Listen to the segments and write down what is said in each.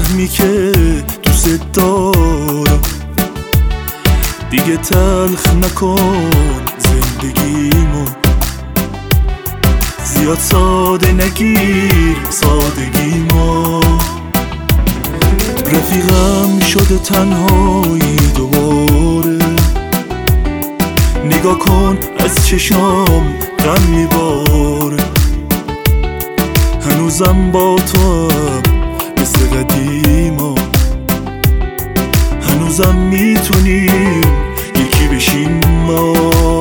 بفهمی که دوست دارم، دیگه تلخ نکن زندگیمو، زیاد ساده نگیر سادگیمو. رفیقم شده تنهایی دوباره، نگاه کن از چشام غم میباره. هنوزم با تو هم مثل قدیما، هنوزم میتونیم یکی بشیم ما.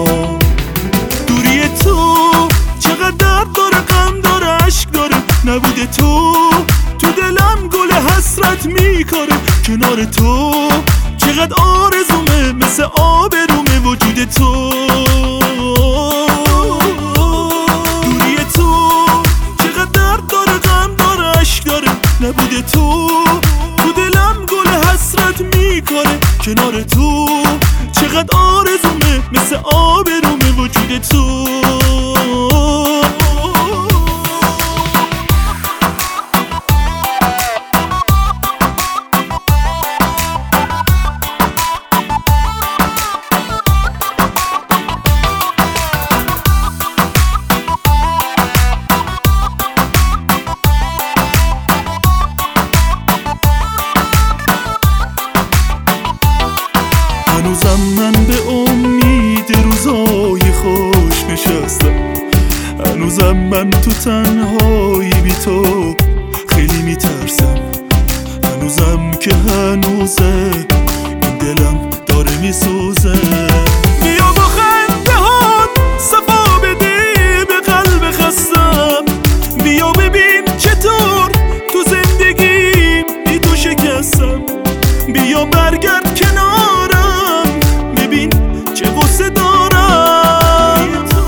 دوری تو چقدر درد داره، غم داره، عشق داره. نبوده تو تو دلم گل حسرت میکاره. کنار تو چقدر آرزومه، مثل آب رومه وجود تو. دوری تو چقدر درد داره، غم داره، عشق داره. نبوده تو تو دلم گل حسرت میکاره. کنار تو چقدر آرزومه، مثل آب رومه وجود تو. هنوزم من به امید روزای خوش نشستم، هنوزم من تو تنهایی بی تو خیلی میترسم. هنوزم که هنوزه این دلم داره میسوزه. بیا با خنده هات صفا بده به قلب خستم، بیا ببین چطور تو زندگیم بی تو شکستم. بیا برگرد کنارم ببین چه غصه دارم.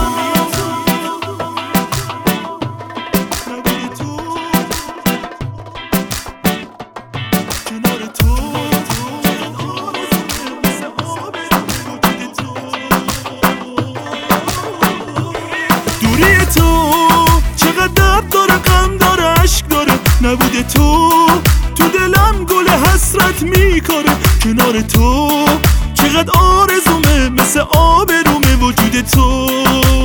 دوری تو چقدر درد داره، غم داره، عشق داره. نبوده تو تو دلم گل حسرت میکاره. کنار تو چقدر آرزومه، مثل آب رومه وجود تو.